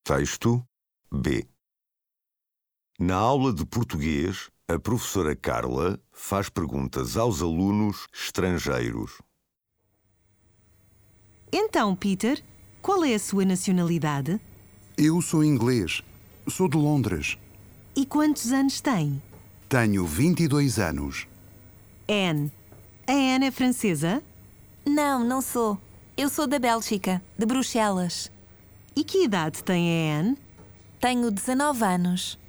Texto B. Na aula de português, a professora Carla faz perguntas aos alunos estrangeiros. Então, Peter, qual é a sua nacionalidade? Eu sou inglês. Sou de Londres. E quantos anos tem? Tenho 22 anos. Anne. A Anne é francesa? Não, não sou. Eu sou da Bélgica, de Bruxelas. E que idade tem a Anne? Tenho 19 anos.